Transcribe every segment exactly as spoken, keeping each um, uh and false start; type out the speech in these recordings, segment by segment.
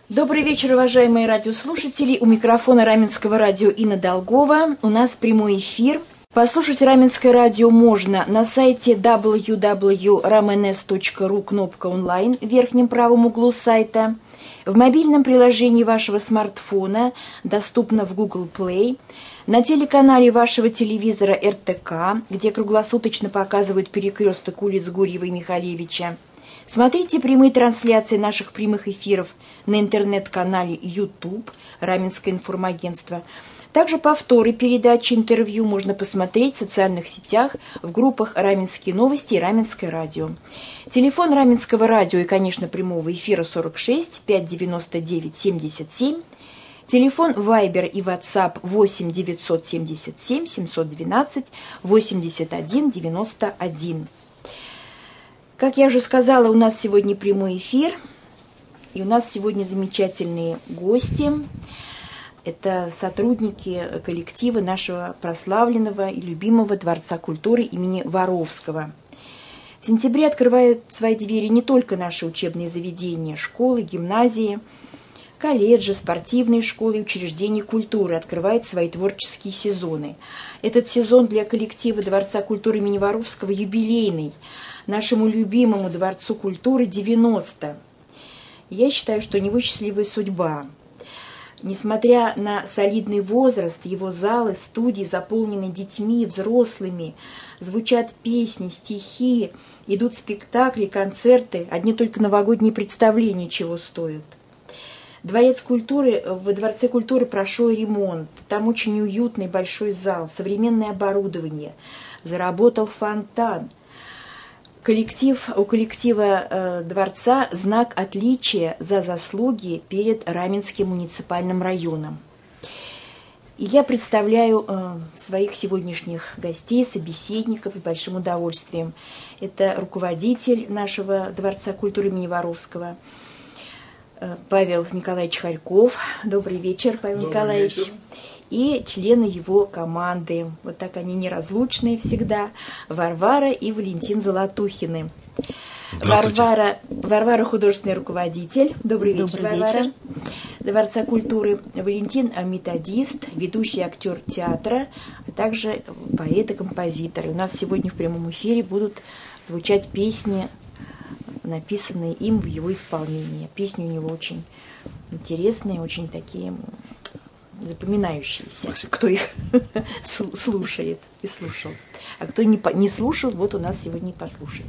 Добрый вечер, уважаемые радиослушатели. У микрофона Раменского радио Инна Долгова. У нас прямой эфир. Послушать Раменское радио можно на сайте дабл ю дабл ю точка рамэнэс точка ру, кнопка онлайн в верхнем правом углу сайта. В мобильном приложении вашего смартфона, доступно в Google Play, на телеканале вашего телевизора эр тэ ка, где круглосуточно показывают перекресток улиц Гурьева и Михалевича. Смотрите прямые трансляции наших прямых эфиров на интернет-канале YouTube Раменское информагентство. Также повторы передачи интервью можно посмотреть в социальных сетях, в группах «Раменские новости» и «Раменское радио». Телефон Раменского радио и, конечно, прямого эфира сорок шесть пятьсот девяносто девять семьдесят семь. Телефон Вайбер и WhatsApp восемь девятьсот семьдесят семь семьсот двенадцать восемьдесят один девяносто один. Как я уже сказала, у нас сегодня прямой эфир, и у нас сегодня замечательные гости. Это сотрудники коллектива нашего прославленного и любимого Дворца культуры имени Воровского. В сентябре открывают свои двери не только наши учебные заведения, школы, гимназии, колледжи, спортивные школы и учреждения культуры открывают свои творческие сезоны. Этот сезон для коллектива Дворца культуры имени Воровского юбилейный. Нашему любимому Дворцу культуры девяносто. Я считаю, что у него счастливая судьба. Несмотря на солидный возраст, его залы, студии заполнены детьми, взрослыми, звучат песни, стихи, идут спектакли, концерты, одни только новогодние представления чего стоят. Дворец культуры, во Дворце культуры прошел ремонт, там очень уютный большой зал, современное оборудование, заработал фонтан. Коллектив, у коллектива э, дворца знак отличия за заслуги перед Раменским муниципальным районом. И я представляю э, своих сегодняшних гостей, собеседников с большим удовольствием. Это руководитель нашего Дворца культуры имени Воровского, э, Павел Николаевич Харьков. Добрый вечер, Павел Добрый Николаевич. Вечер. И члены его команды. Вот так они неразлучные всегда. Варвара и Валентин Золотухины. Варвара, Варвара художественный руководитель. Добрый вечер, Добрый Варвара. Вечер. Дворца культуры. Валентин методист, ведущий актер театра, а также поэт и композитор. И у нас сегодня в прямом эфире будут звучать песни, написанные им в его исполнении. Песни у него очень интересные, очень такие запоминающиеся. Спасибо. Кто их слушает и слушал. А кто не, не слушал, вот у нас сегодня и послушает.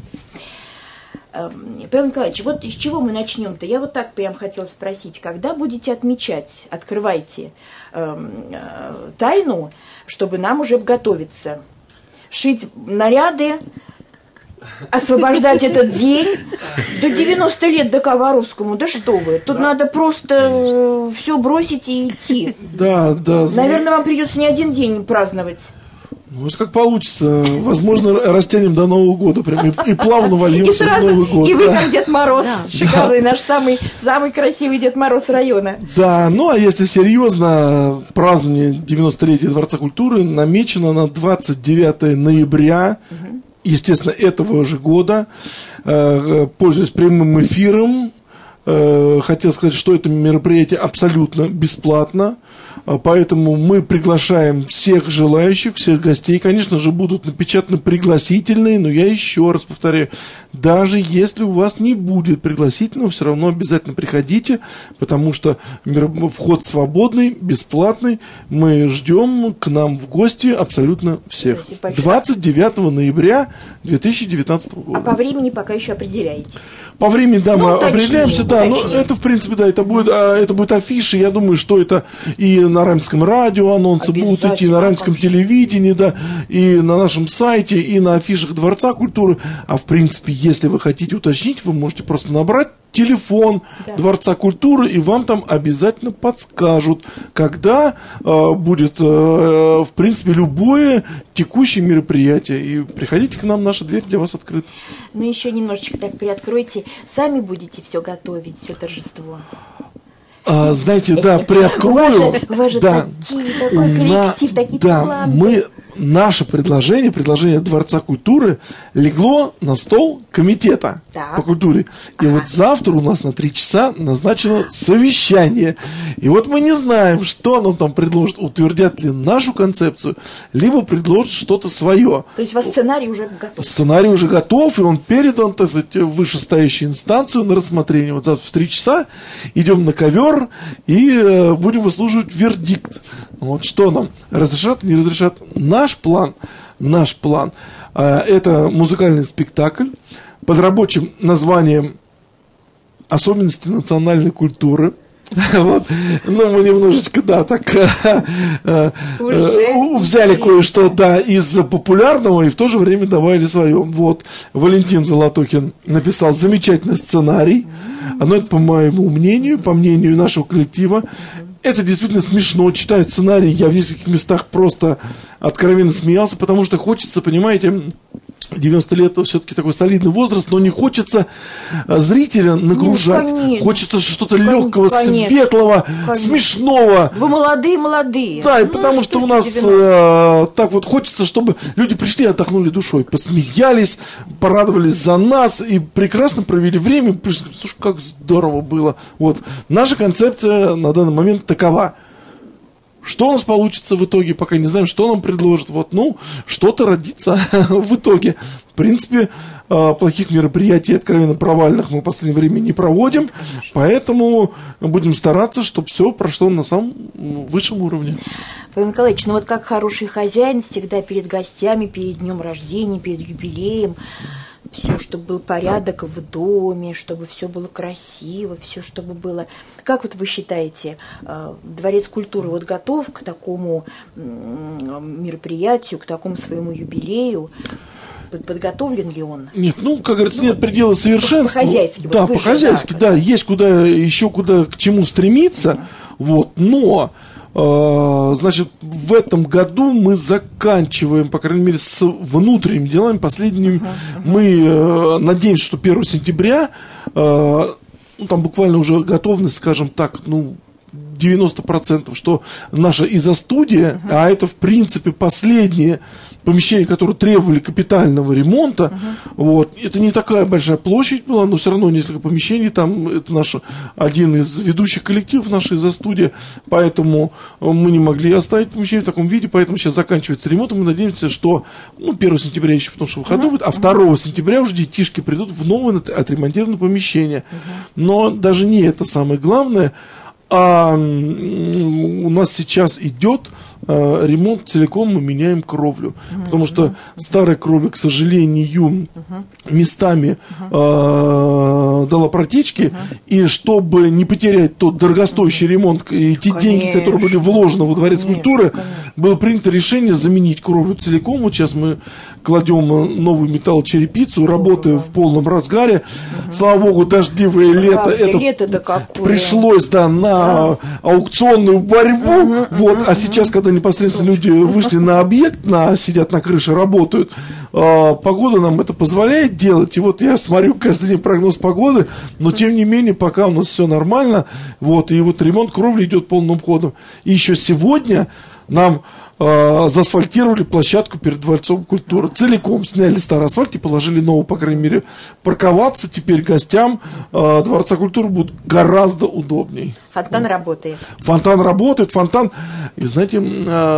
Павел Николаевич, вот с чего мы начнем-то? Я вот так прям хотела спросить, когда будете отмечать, открывайте э, тайну, чтобы нам уже готовиться, шить наряды, освобождать этот день до девяноста лет, до Воровскому, да что вы, тут да. Надо просто все бросить и идти. Да, да. Наверное, вам придется не один день праздновать. Может, как получится. Возможно, растянем до Нового года. Прям и, и плавно вольемся в Новый год. И вы, да. Как Дед Мороз, да. Шикарный, да. Наш самый, самый красивый Дед Мороз района. Да, ну а если серьезно, празднование девяностолетия Дворца культуры намечено на двадцать девятое ноября. Угу. Естественно, этого же года, пользуясь прямым эфиром, хотел сказать, что это мероприятие абсолютно бесплатно, поэтому мы приглашаем всех желающих, всех гостей. Конечно же, будут напечатаны пригласительные, но я еще раз повторяю, даже если у вас не будет пригласительного, все равно обязательно приходите, потому что вход свободный, бесплатный. Мы ждем к нам в гости абсолютно всех. двадцать девятого ноября две тысячи девятнадцатого года. А по времени пока еще определяетесь? По времени, да, ну, мы точнее, определяемся, да, но это, в принципе, да, это будет, это будет афиши, я думаю, что это и на Раменском радио анонсы будут идти, на Раменском телевидении, да, и на нашем сайте, и на афишах Дворца культуры, а, в принципе, если вы хотите уточнить, вы можете просто набрать телефон да. Дворца культуры, и вам там обязательно подскажут, когда э, будет, э, в принципе, любое текущее мероприятие. И приходите к нам, наша дверь для вас открыта. Ну, еще немножечко так приоткройте. Сами будете все готовить, все торжество. А, знаете, да, приоткрою. У вас же, у вас же да, такие, такой коллектив, такие да, таланты. Мы наше предложение, предложение Дворца культуры легло на стол комитета так. по культуре. И ага. вот завтра у нас на три часа назначено совещание. И вот мы не знаем, что нам там предложат, утвердят ли нашу концепцию, либо предложат что-то свое. То есть у вас сценарий уже готов? Сценарий уже готов, и он передан, так сказать, в вышестоящую инстанцию на рассмотрение. Вот завтра в три часа идем на ковер и э, будем выслушивать вердикт. Вот что нам разрешат, не разрешат. Наш план, наш план, э, это музыкальный спектакль под рабочим названием «Особенности национальной культуры». Вот. Ну, мы немножечко, да, так э, э, взяли кое-что, да, из популярного и в то же время добавили свое. Вот. Валентин Золотухин написал замечательный сценарий. Но это, по моему мнению, по мнению нашего коллектива, это действительно смешно. Читая сценарий, я в нескольких местах просто откровенно смеялся, потому что хочется, понимаете, девяносто лет все-таки такой солидный возраст, но не хочется зрителя нагружать. Ну, конечно, хочется что-то легкого, конечно, светлого, конечно. Смешного. Вы молодые, молодые. Да, и ну, потому что, что у нас э, так вот хочется, чтобы люди пришли и отдохнули душой, посмеялись, порадовались за нас и прекрасно провели время. Слушай, как здорово было. Вот. Наша концепция на данный момент такова. Что у нас получится в итоге, пока не знаем, что нам предложат. Вот, ну, что-то родится в итоге. В принципе, плохих мероприятий, откровенно провальных, мы в последнее время не проводим. Конечно. Поэтому будем стараться, чтобы все прошло на самом высшем уровне. Павел Николаевич, ну вот как хороший хозяин всегда перед гостями, перед днем рождения, перед юбилеем, все, чтобы был порядок в доме, чтобы все было красиво, все, чтобы было... Как вот вы считаете, Дворец культуры вот готов к такому мероприятию, к такому своему юбилею? Подготовлен ли он? Нет, ну, как говорится, ну, нет предела совершенства. По-хозяйски. Да, вот по-хозяйски, да, да. Есть куда, еще куда, к чему стремиться, uh-huh. вот, но... Значит, в этом году мы заканчиваем, по крайней мере, с внутренними делами. Последним uh-huh, uh-huh. мы э, надеемся, что первого сентября, э, ну, там буквально уже готовность, скажем так, ну, девяносто процентов, что наша изо-студия, uh-huh. а это, в принципе, последнее помещение, которое требовали капитального ремонта, uh-huh. вот, это не такая большая площадь была, но все равно несколько помещений, там, это наш один из ведущих коллективов нашей изо-студии, поэтому мы не могли оставить помещение в таком виде, поэтому сейчас заканчивается ремонт, и мы надеемся, что, ну, первого сентября еще, потому что выходной uh-huh. будет, а второго сентября уже детишки придут в новое отремонтированное помещение. Uh-huh. Но даже не это самое главное, а у нас сейчас идет э, ремонт целиком, мы меняем кровлю. Uh-huh. Потому что uh-huh. старая кровля, к сожалению, uh-huh. местами uh-huh. э, дала протечки. Uh-huh. И чтобы не потерять тот дорогостоящий uh-huh. ремонт и те конечно, деньги, которые были вложены во Дворец конечно, культуры, конечно. было принято решение заменить кровлю целиком. Вот сейчас мы кладем новую металлочерепицу, работая uh-huh. в полном разгаре. Uh-huh. Слава богу, дождливое лето. Это лето-то пришлось, да, на аукционную борьбу, uh-huh, вот, uh-huh, а сейчас, когда непосредственно люди вышли на объект, на, сидят на крыше, работают, э, погода нам это позволяет делать, и вот я смотрю каждый день прогноз погоды, но тем не менее, пока у нас все нормально, вот, и вот ремонт кровли идет полным ходом. И еще сегодня нам э, заасфальтировали площадку перед Дворцом культуры. Целиком сняли старый асфальт и положили новый, по крайней мере, парковаться теперь гостям э, Дворца культуры будет гораздо удобней. Фонтан работает. Фонтан работает, фонтан. И знаете, э,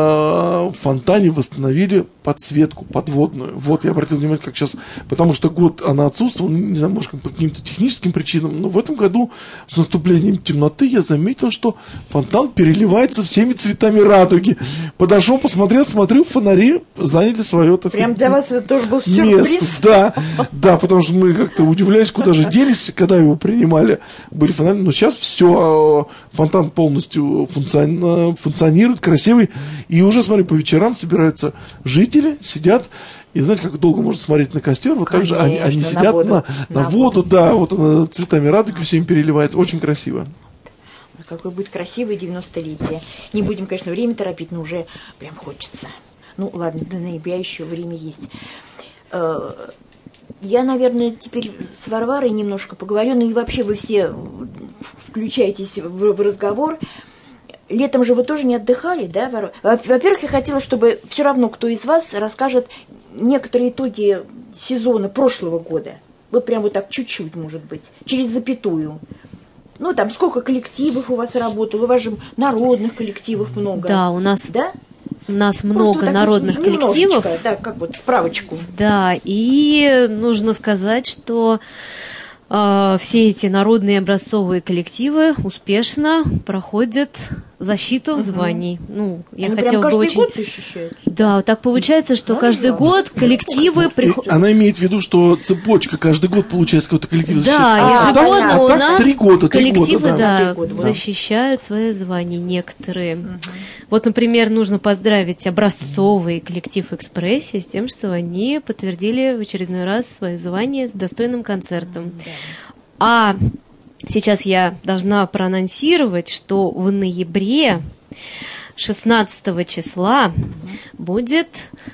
в фонтане восстановили подсветку подводную. Вот, я обратил внимание, как сейчас, потому что год она отсутствовала, не знаю, может, по каким-то техническим причинам, но в этом году с наступлением темноты я заметил, что фонтан переливается всеми цветами радуги. Подошел, посмотрел, смотрю, фонари заняли свое, так сказать, прям для вас это тоже был сюрприз. Место. Да, да, потому что мы как-то удивлялись, куда же делись, когда его принимали, были фонари, но сейчас все, фонтан полностью функционирует, функционирует, красивый, и уже, смотри, по вечерам собираются жители, сидят, и знаете, как долго можно смотреть на костер, вот так же они, они сидят на воду, на, на на воду да, вот она цветами радуги всеми переливается, очень красиво. Какое будет красивое девяностолетие. Не будем, конечно, время торопить, но уже прям хочется. Ну, ладно, до ноября еще время есть. Я, наверное, теперь с Варварой немножко поговорю, ну и вообще вы все включаетесь в разговор. летом же вы тоже не отдыхали, да? Во-первых, я хотела, чтобы все равно кто из вас расскажет некоторые итоги сезона прошлого года. Вот прям вот так чуть-чуть, может быть, через запятую. Ну, там, сколько коллективов у вас работало? У вас же народных коллективов много. Да, у нас... Да? У нас Просто много вот народных коллективов. Да, как вот справочку. Да, и нужно сказать, что э, все эти народные образцовые коллективы успешно проходят защиту угу. званий. Ну, я Они хотела прям каждый бы очень... год защищают? Да, так получается, что Надо каждый же. год коллективы приходят... Она имеет в виду, что цепочка каждый год получается какой-то коллектив защищает. Да, А, ежегодно а у так нас три года, три коллективы года, да, да. года, да. защищают свои звания некоторые. Угу. Вот, например, нужно поздравить образцовый коллектив «Экспрессия» с тем, что они подтвердили в очередной раз свое звание с достойным концертом. Да. А сейчас я должна проанонсировать, что в ноябре шестнадцатого числа будет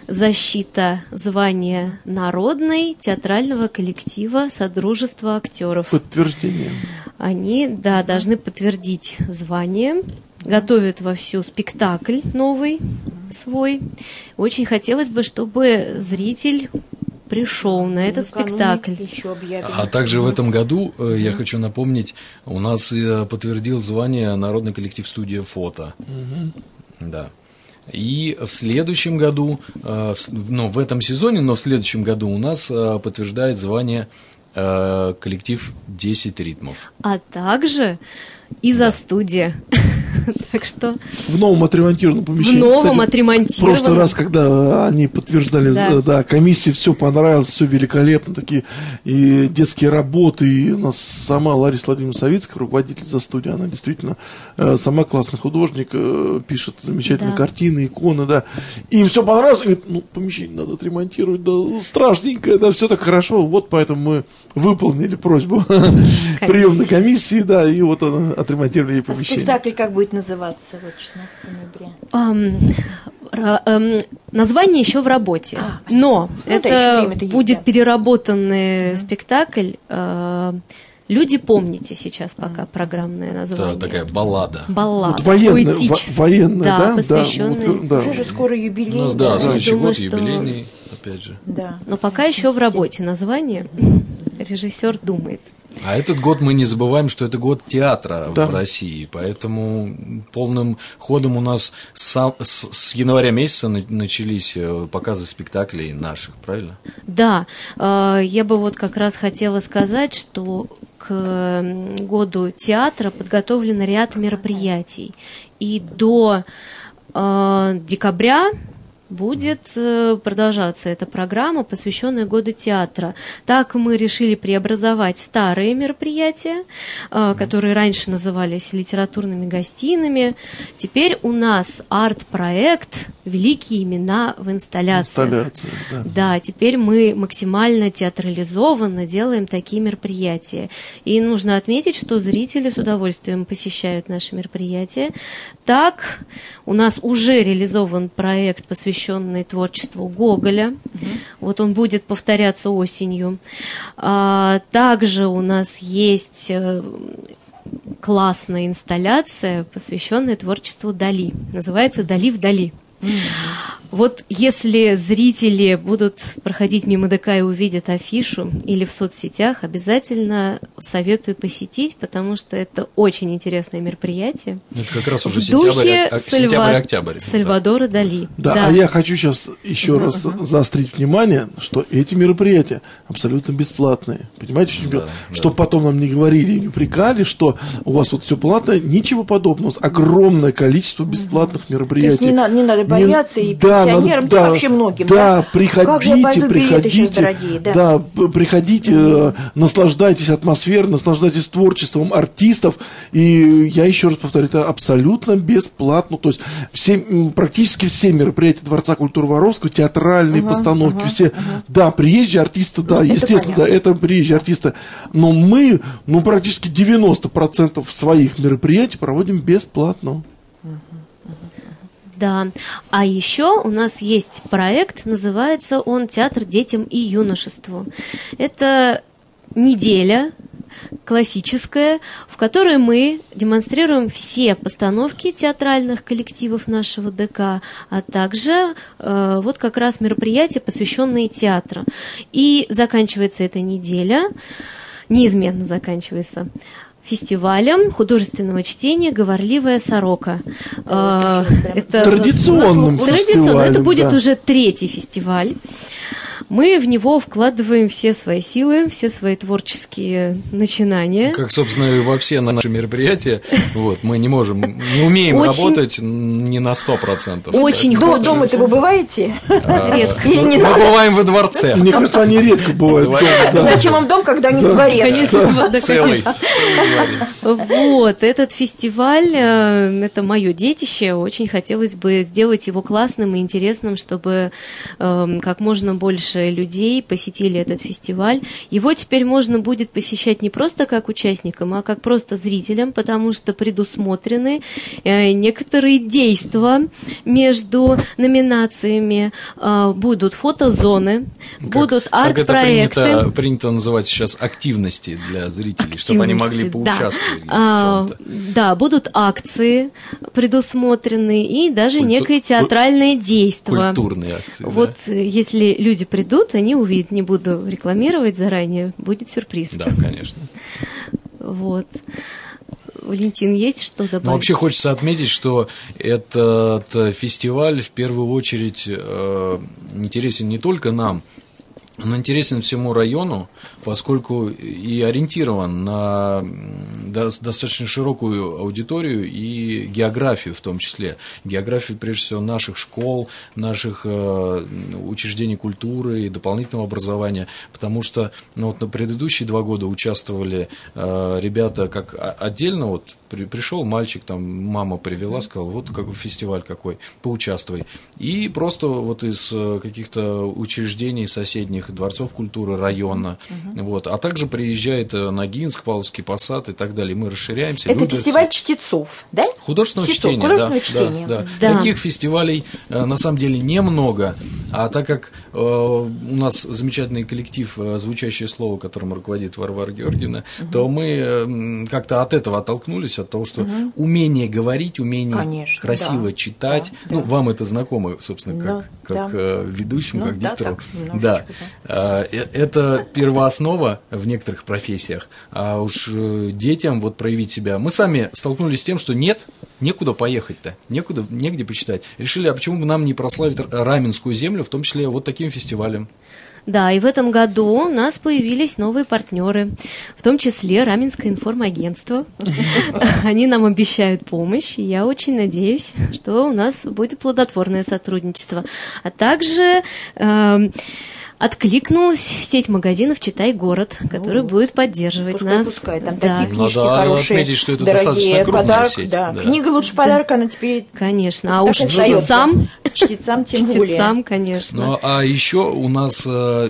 защита звания народной театрального коллектива Содружества актеров. Подтверждение. Они, да, должны подтвердить звание, готовят вовсю спектакль новый свой. Очень хотелось бы, чтобы зритель пришел на этот спектакль. А также в этом году, э, я хочу напомнить, у нас э, подтвердил звание народный коллектив «Студия фото». Да. И в следующем году, э, в, ну, в этом сезоне, но в следующем году у нас э, подтверждает звание э, коллектив «десять ритмов». А также и за студия. Так что... В новом отремонтированном помещении. В новом Кстати, отремонтированном. В прошлый раз, когда они подтверждали, да, да комиссии, все понравилось, все великолепно, такие и детские работы, и у нас сама Лариса Владимировна Савицкая, руководитель за студию, она действительно э, сама классный художник, э, пишет замечательные да. картины, иконы, да. И им все понравилось, и говорит, ну, помещение надо отремонтировать, да, страшненькое, да, все так хорошо, вот поэтому мы выполнили просьбу приемной комиссии, да, и вот она, отремонтировали ей помещение. А спектакль как будет называться вот шестнадцатого ноября? Um, ра, um, название еще в работе, а, но ну, это будет есть, да. переработанный mm-hmm. спектакль. Uh, «Люди, помните» сейчас пока mm-hmm. программное название. Это такая баллада. Баллада. Вот военная, военная, да, да, посвященная. Да, вот, да. Уже же скоро юбилей. Ну, да, да, следующий думаю, год что... юбилейный, опять же. Да. Но пока еще в работе название. Режиссер думает. А этот год мы не забываем, что это год театра да. в России, поэтому полным ходом у нас с, с, с января месяца начались показы спектаклей наших, правильно? Да, я бы вот как раз хотела сказать, что к году театра подготовлен ряд мероприятий, и до декабря будет продолжаться эта программа, посвященная году театра. Так мы решили преобразовать старые мероприятия, которые раньше назывались литературными гостиными. Теперь у нас арт-проект «Великие имена в инсталляциях». Инсталляция, да. Да, теперь мы максимально театрализованно делаем такие мероприятия. И нужно отметить, что зрители с удовольствием посещают наши мероприятия. Так, у нас уже реализован проект, посвященный творчеству Гоголя. Угу. Вот он будет повторяться осенью. А, также у нас есть классная инсталляция, посвященная творчеству Дали. Называется «Дали вдали». Mm-hmm. Вот если зрители будут проходить мимо ДК и увидят афишу или в соцсетях, обязательно советую посетить, потому что это очень интересное мероприятие. Это как раз уже в духе сентябрь-октябрь. Сальвадора да. Дали. Да, да, а я хочу сейчас еще uh-huh, раз uh-huh. заострить внимание, что эти мероприятия абсолютно бесплатные. Понимаете, что, да, что да. потом нам не говорили, не упрекали, что у вас вот все платное, ничего подобного. Огромное количество бесплатных uh-huh. мероприятий. То есть не надо, не надо бояться не, и да, пенсионерам, надо, да, вообще многим. Да, да? приходите, приходите. Дорогие, да? Да, приходите, mm-hmm. наслаждайтесь атмосферой, наслаждайтесь творчеством артистов. И я еще раз повторю, это абсолютно бесплатно. То есть все, практически все мероприятия Дворца культуры Воровского, театральные uh-huh, постановки, uh-huh, все. Uh-huh. Да, приезжие артисты, да, это естественно, понятно. Да, это приезжие артисты. Но мы, ну, практически девяносто процентов своих мероприятий проводим бесплатно. Да, а еще у нас есть проект, называется он «Театр детям и юношеству». Это неделя классическое, в которой мы демонстрируем все постановки театральных коллективов нашего ДК, а также э, вот как раз мероприятия, посвященные театру. И заканчивается эта неделя, неизменно заканчивается, фестивалем художественного чтения «Говорливая сорока». Да, это традиционным традиционно. Это будет да. уже третий фестиваль. Мы в него вкладываем все свои силы, все свои творческие начинания. Как, собственно, и во все наши мероприятия, вот, мы не можем, не умеем Очень... работать не на сто процентов. Очень До, хочется. дома-то вы бываете? Редко. Или не Мы надо? бываем во дворце. Мне кажется, они редко бывают. дома, да. Зачем вам дом, когда не дворец? Конечно, да, Целый. конечно. Целый дворец. Вот, этот фестиваль, э, это мое детище, очень хотелось бы сделать его классным и интересным, чтобы э, как можно больше людей посетили этот фестиваль. Его теперь можно будет посещать не просто как участникам, а как просто зрителям, потому что предусмотрены э, некоторые действия между номинациями. Э, будут фотозоны, Как- будут Как это арт-проекты. принято, принято называть сейчас активности для зрителей, чтобы они могли Активности, да. поучаствовать А, в чем-то. да, будут акции предусмотрены и даже Культу- некое театральное действие. Культурные акции. Вот да? э, если люди придут, они увидят, не буду рекламировать заранее, будет сюрприз. Да, конечно. Вот. Валентин, есть что добавить? Но вообще хочется отметить, что этот фестиваль в первую очередь э, интересен не только нам, он интересен всему району, поскольку и ориентирован на достаточно широкую аудиторию и географию в том числе. Географию, прежде всего, наших школ, наших э, учреждений культуры и дополнительного образования, потому что ну, вот на предыдущие два года участвовали э, ребята как отдельно, вот при, пришел мальчик, там мама привела, сказала, вот как фестиваль какой, поучаствуй. И просто вот из каких-то учреждений соседних, дворцов культуры района, uh-huh. вот, а также приезжает Ногинск, Павловский посад и так далее. Мы расширяемся. Это Люберцы. фестиваль чтецов, да? Художественного Чтецов, чтения, художественного да, чтения. Да, да. Да. Таких фестивалей э, на самом деле немного, а так как э, у нас замечательный коллектив э, «Звучащее слово», которым руководит Варвара Георгиевна, угу. то мы э, как-то от этого оттолкнулись, от того, что угу. умение говорить, умение Конечно, красиво да, читать, да, ну, да. вам это знакомо, собственно, Да, как, как да. э, ведущему, Ну, как да, диктору. так, Да. да. Э, это первооснова в некоторых профессиях, а уж э, детям вот проявить себя. Мы сами столкнулись с тем, что нет, некуда поехать-то, некуда, негде почитать. Решили, а почему бы нам не прославить Раменскую землю, в том числе вот таким фестивалем. Да, и в этом году у нас появились новые партнеры, в том числе Раменское информагентство. Они нам обещают помощь, и я очень надеюсь, что у нас будет плодотворное сотрудничество. А также э, откликнулась сеть магазинов «Читай город», который ну, будет поддерживать пускай, нас. Пускай, там да. такие книжки Надо хорошие, отметить, что это дорогие, подарок. Сеть, да. да. Книга лучше подарок, она теперь... Конечно, а так уж чтецам... Чтецам тем чтецам, более. Чтецам, конечно. Ну, а еще у нас...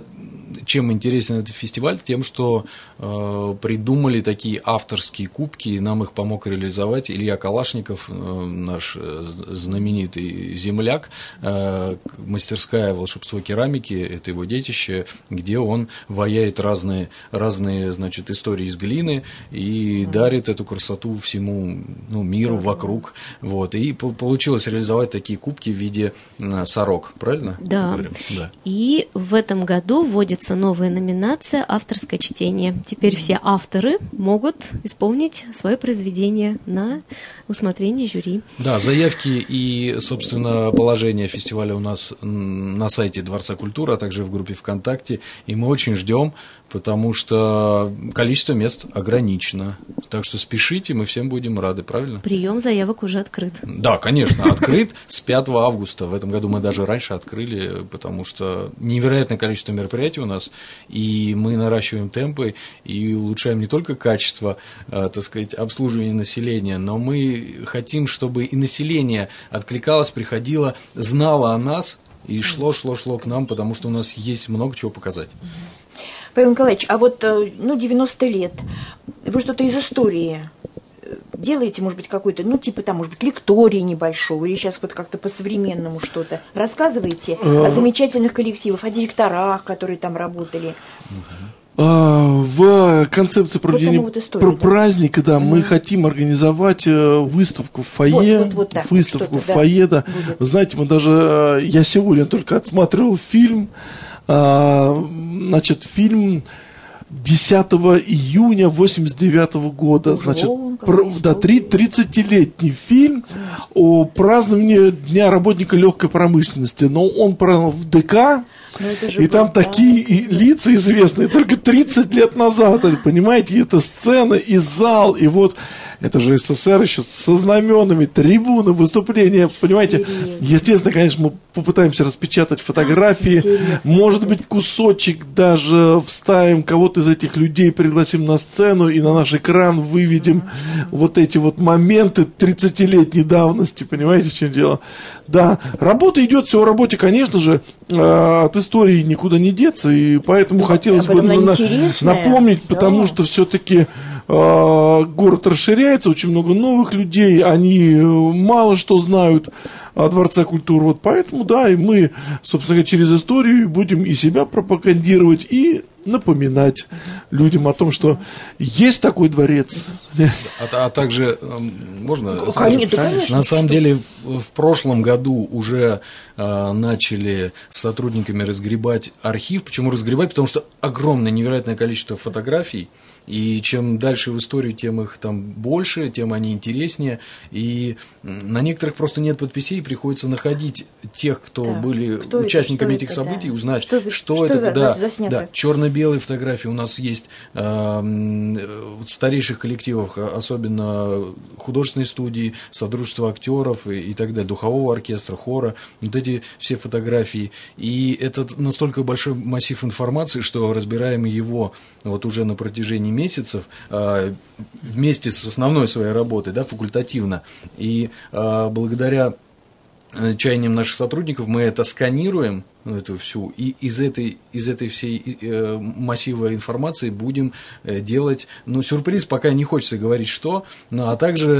Чем интересен этот фестиваль? Тем, что э, придумали такие авторские кубки, и нам их помог реализовать Илья Калашников, э, наш знаменитый земляк, э, мастерская волшебство керамики, это его детище, где он ваяет разные, разные значит, истории из глины и mm. дарит эту красоту всему ну, миру mm. вокруг. Вот. И получилось реализовать такие кубки в виде э, сорок, правильно? Да. да. И в этом году вводится новая номинация «Авторское чтение». Теперь все авторы могут исполнить свое произведение на усмотрение жюри. Да, заявки и, собственно, положение фестиваля у нас на сайте Дворца культуры, а также в группе ВКонтакте. И мы очень ждем, потому что количество мест ограничено. Так что спешите, мы всем будем рады, правильно? Прием заявок уже открыт. Да, конечно, открыт с пятого августа. В этом году мы даже раньше открыли, потому что невероятное количество мероприятий у нас, и мы наращиваем темпы и улучшаем не только качество, так сказать, обслуживания населения, но мы хотим, чтобы и население откликалось, приходило, знало о нас и шло, шло, шло к нам, потому что у нас есть много чего показать. Павел Николаевич, а вот ну, девяносто лет, вы что-то из истории делаете, может быть, какой-то, ну, типа там, может быть, лекторий небольшого, или сейчас вот как-то по-современному что-то рассказываете о замечательных коллективах, о директорах, которые там работали? В концепции проведения вот историю, пр- да. праздника, да, Угу. мы хотим организовать выставку в фойе, Вот, вот, вот так, выставку в что-то, фойе, да. будет. Знаете, мы даже, я сегодня только отсматривал фильм, значит, фильм десятого июня восемьдесят девятого года, Уже значит, он, про, конечно, да, три- тридцатилетний фильм о праздновании Дня работника легкой промышленности, но он про в ДК. Ну, это же И там было, такие да. и лица известные только тридцать лет назад, понимаете, и это сцена, и зал, и вот это же СССР еще со знаменами, трибуны, выступления, понимаете. Интересно. Естественно, конечно, мы попытаемся распечатать фотографии, Интересно. может быть, кусочек даже вставим, кого-то из этих людей пригласим на сцену и на наш экран выведем вот эти вот моменты тридцатилетней давности, понимаете, в чем дело. Да, работа идет, все о работе, конечно же, э, от истории никуда не деться, и поэтому хотелось а бы потом она на- интересная, напомнить, да. потому что все-таки э, город расширяется, очень много новых людей, они э, мало что знают о Дворце культуры, вот поэтому, да, и мы, собственно говоря, через историю будем и себя пропагандировать, и напоминать людям о том, что есть такой дворец. А, а также, эм, можно Ну, скажу? конечно, конечно, На самом что? деле, в, в прошлом году уже э, начали с сотрудниками разгребать архив. Почему разгребать? Потому что огромное, невероятное количество фотографий. И чем дальше в историю, тем их там больше, тем они интереснее. И на некоторых просто нет подписей, приходится находить тех, кто Да. были Кто это, участниками что этих это, событий, да. узнать, Что за- что, что это. за- да, за- заснято? да, черно-белые фотографии у нас есть э, в старейших коллективах, особенно художественной студии, содружества актеров и, и так далее, духового оркестра, хора, вот эти все фотографии. И это настолько большой массив информации, что разбираем его вот уже на протяжении месяцев э, вместе с основной своей работой, да, факультативно. И э, благодаря чаяниям наших сотрудников мы это сканируем, эту всю, и из этой, из этой всей э, массива информации будем э, делать, ну, сюрприз, пока не хочется говорить, что, ну, а также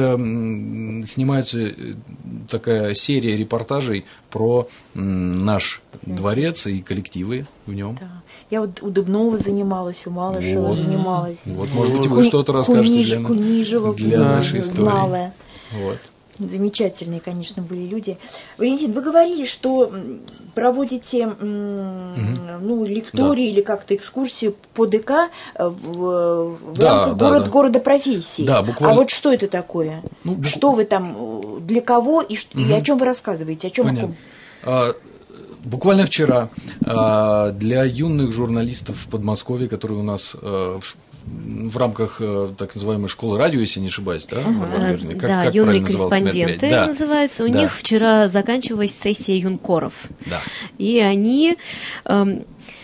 м, снимается э, такая серия репортажей про м, наш дворец и коллективы в нем. Да. Я вот у Дубнова занималась, у Малышева Вот. занималась. Вот, может быть, вы Куни- что-то расскажете Куниж- для, Кунижева, для Кунижева нашей истории. знала. Вот. Замечательные, конечно, были люди. Валентин, вы говорили, что м, проводите м, ну, лектории Да. или как-то экскурсии по ДК в, в Да, рамках да, город, да. города профессии. Да, буквально. А вот что это такое? Ну, бу- Что вы там, э, для кого и, ш- и о чем вы рассказываете? О чем Понятно. А, Буквально вчера а, для юных журналистов в Подмосковье, которые у нас а, в, в рамках а, так называемой школы радио, если не ошибаюсь, да, Марина Валерьевна? Как- да, как юные правильно называлось корреспонденты мероприятие? Да. называется. У Да. них вчера заканчивалась сессия юнкоров. Да. И они эм,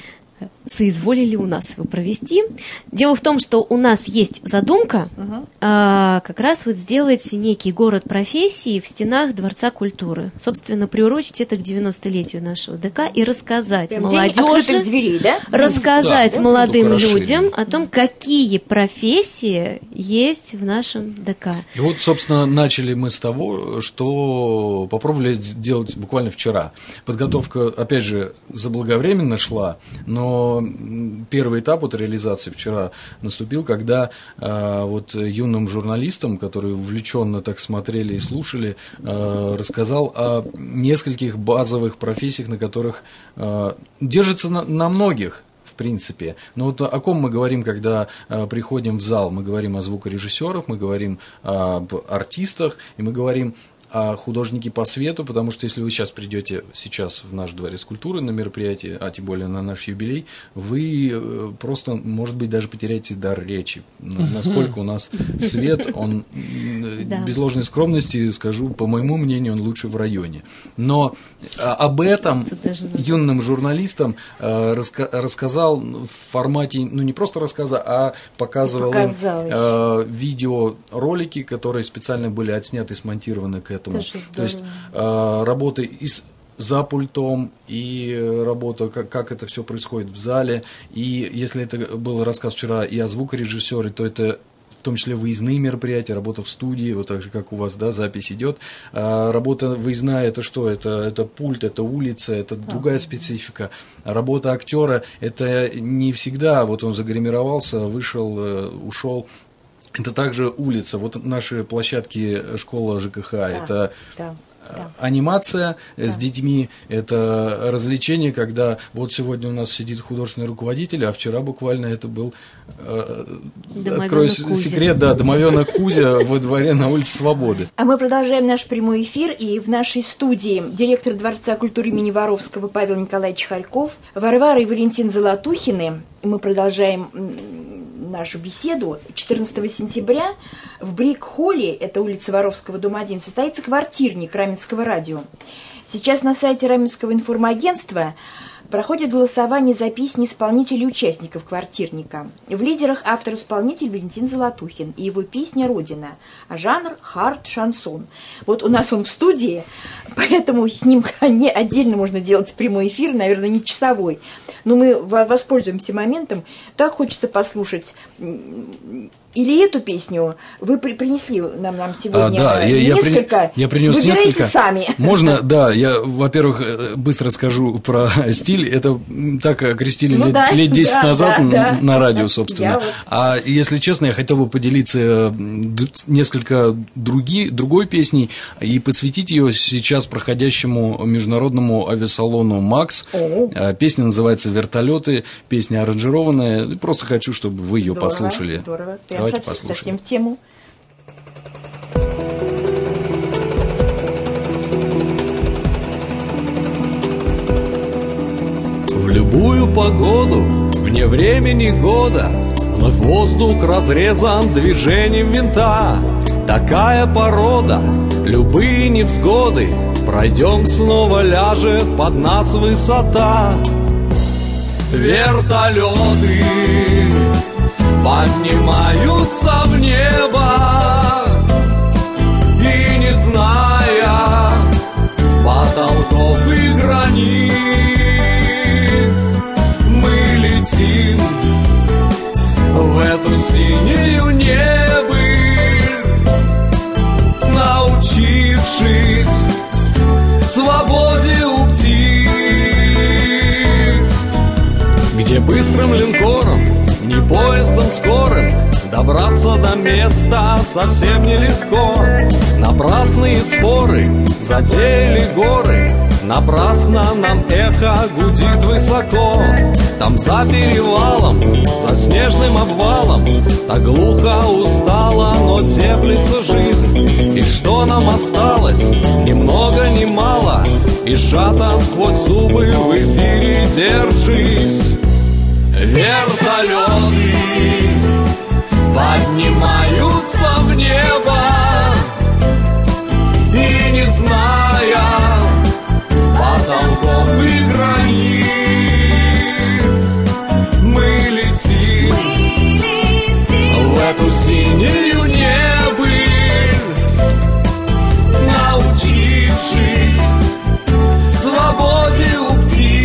соизволили у нас его провести. Дело в том, что у нас есть задумка Угу. а, как раз вот сделать некий город профессии в стенах Дворца культуры. Собственно, приурочить это к девяностолетию нашего ДК и рассказать Прям день открытых молодежи, дверей, да? рассказать Да, молодым только людям расширение. о том, какие профессии есть в нашем ДК. И вот, собственно, начали мы с того, что попробовали сделать буквально вчера. Подготовка, опять же, заблаговременно шла, но м, первый этап вот реализации вчера наступил, когда а, вот юным журналистам, которые увлеченно так смотрели и слушали, а, рассказал о нескольких базовых профессиях, на которых а, держится на, на многих. В принципе. Но вот о ком мы говорим, когда э, приходим в зал? Мы говорим о звукорежиссерах, мы говорим об артистах, и мы говорим о художнике по свету, потому что если вы сейчас придете сейчас в наш дворец культуры на мероприятие, а тем более на наш юбилей, вы э, просто, может быть, даже потеряете дар речи. Насколько у нас свет, он, э, Да. без ложной скромности скажу, по моему мнению, он лучше в районе. Но э, об этом Тут даже надо. юным журналистам э, раска- рассказал в формате, ну не просто рассказа, а показывал им Показал э, видеоролики, которые специально были отсняты и смонтированы к этому. Тоже То есть здорово. э, работы из за пультом и работа, как, как это все происходит в зале. И если это был рассказ вчера и о звукорежиссере, то это том числе выездные мероприятия, работа в студии, вот так же, как у вас, да, запись идет. А работа выездная – это что? Это, это пульт, это улица, это да. другая специфика. Работа актера – это не всегда, вот он загримировался, вышел, ушел. Это также улица. Вот наши площадки школа ЖКХ, да, это да, да. анимация да. с детьми, это развлечение, когда вот сегодня у нас сидит художественный руководитель, а вчера буквально это был, э, открою секрет, да, домовенок Кузя во дворе на улице Свободы. А мы продолжаем наш прямой эфир, и в нашей студии директор Дворца культуры имени Воровского Павел Николаевич Харьков, Варвара и Валентин Золотухины. Мы продолжаем нашу беседу. четырнадцатого сентября в Брик-холле, это улица Воровского, дом один, состоится квартирник Раменского радио. Сейчас на сайте Раменского информагентства проходит голосование за песни исполнителей и участников квартирника. В лидерах автор-исполнитель Валентин Золотухин и его песня «Родина», а жанр хард-шансон. Вот у нас он в студии, поэтому с ним не отдельно можно делать прямой эфир, наверное, не часовой. Но мы воспользуемся моментом. Так хочется послушать. Или эту песню вы при, принесли нам, нам сегодня а, да, я, несколько. Я, при, я принес Выбирайте несколько. Сами. Можно, да, я, во-первых, быстро скажу про стиль. Это так окрестили ну, лет, да, лет десять да, назад да, на, да, на радио, да, собственно. Вот... А если честно, я хотел бы поделиться несколько други, другой песней и посвятить ее сейчас проходящему международному авиасалону «Макс». О-о. Песня называется «Вертолеты». Песня аранжированная. Просто хочу, чтобы вы ее здорово, послушали. Здорово. Давайте послушаем. Совсем в тему. В любую погоду, вне времени года, вновь воздух разрезан движением винта. Такая порода, любые невзгоды, пройдем снова, ляжет под нас высота. Вертолеты поднимаются в небо, и не зная потолков и границ, мы летим в эту синюю небыль, научившись свободе у птиц, где быстрым линкором, не поездом скорым, добраться до места совсем нелегко. Напрасные споры затеяли горы, напрасно нам эхо гудит высоко. Там за перевалом, за снежным обвалом, так глухо устала, но теплится жизнь. И что нам осталось? Ни много, ни мало, и сжато сквозь зубы в эфире держись. Вертолеты поднимаются в небо, и не зная потолков и границ, мы летим, мы летим в эту синюю небыль, научившись свободе у птиц.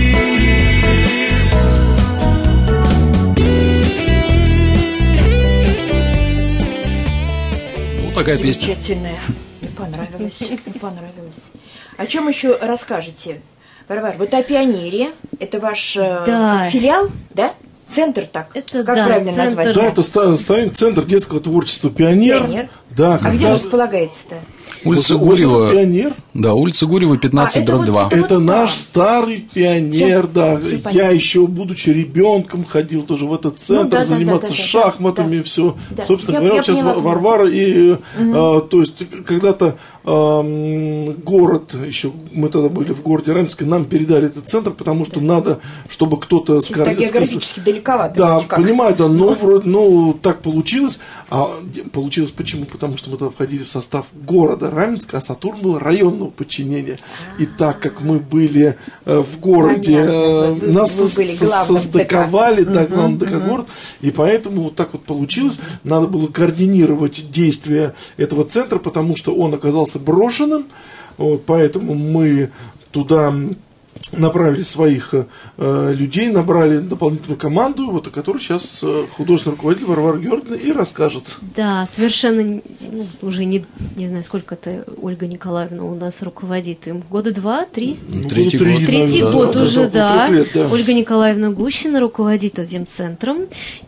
Такая песня. Замечательная. Мне понравилось. Мне понравилось. О чем еще расскажете, Варвара? Вот о пионере. Это ваш да. филиал, да? Центр так? Это, как да, правильно центр. назвать? Да, это стоит центр детского творчества «Пионер». Пионер. Да, а где он располагается-то? Улица Гурьева. Пионер. Да, улица Гурьева, пятнадцать, дробь два. Это, вот, это вот наш там. старый пионер, все, да. Все Я понятно. еще, будучи ребенком, ходил тоже в этот центр, ну, да, да, заниматься да, да, шахматами, да, все. Да. Собственно Я, говоря, я сейчас поняла, Варвара и, угу. а, то есть, когда-то а, город, еще мы тогда были в городе Раменске, нам передали этот центр, потому что да. надо, чтобы кто-то... Скор... Это географически далековато. Да, понимаю, да, но вроде, ну, так получилось. А получилось почему? Потому что мы тогда входили в состав города Раменска, а Сатурн был районного подчинения. И так как мы были э, в городе, э, вы, нас вы со- состыковали, да, главный ДК город, и поэтому вот так вот получилось. Надо было координировать действия этого центра, потому что он оказался брошенным, вот, поэтому мы туда направили своих э, людей, набрали дополнительную команду, вот, о которой сейчас э, художественный руководитель Варвара Георгиевна и расскажет. Да, совершенно, ну, уже не, не знаю, сколько это Ольга Николаевна у нас руководит им. Года два, три? Ну, Третий три, год. Третий наверное, год да, уже, да. да, лет, да. Ольга Николаевна Гущина руководит этим центром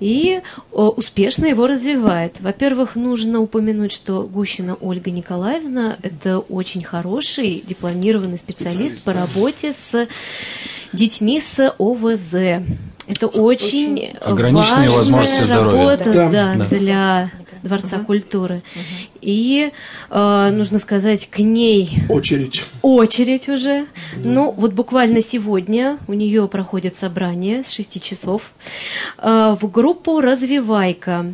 и о, успешно его развивает. Во-первых, нужно упомянуть, что Гущина Ольга Николаевна – это очень хороший дипломированный специалист, специалист по да. работе с детьми с О В З. Это очень, очень ограниченные возможности здоровья. Работа, да. Да, Да. для Дворца uh-huh. культуры. Uh-huh. И, э, нужно сказать, к ней... Очередь. Очередь уже. Да. Ну, вот буквально сегодня у нее проходит собрание с шести часов э, в группу «Развивайка».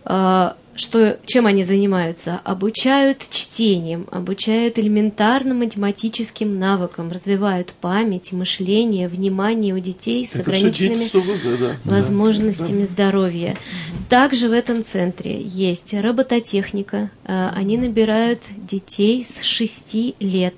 Э, Что, чем они занимаются? Обучают чтением, обучают элементарным математическим навыкам, развивают память, мышление, внимание у детей с Это ограниченными с О В З, да. возможностями да. здоровья. Также в этом центре есть робототехника. Они набирают детей с шести лет.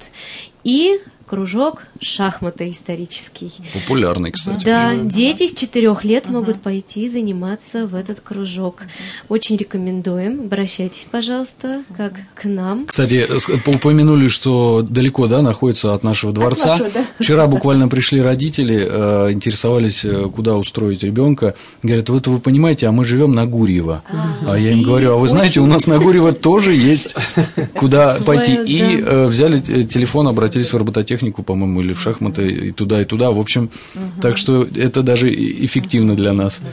И кружок шахматы исторический. Популярный, кстати. Да, уже. дети с четырех лет Uh-huh. могут пойти заниматься в этот кружок. Очень рекомендуем. Обращайтесь, пожалуйста, как к нам. Кстати, упомянули, что далеко, да, находится от нашего дворца. От вашего, да. Вчера буквально пришли родители, э, интересовались, куда устроить ребенка. Говорят, вот вы понимаете, а мы живем на Гурьево. А я им говорю, а вы знаете, у нас на Гурьево тоже есть куда пойти. И э, взяли телефон, обратились в робототехнику, по-моему, или в шахматы, и туда, и туда. В общем, Угу. так что это даже эффективно для нас.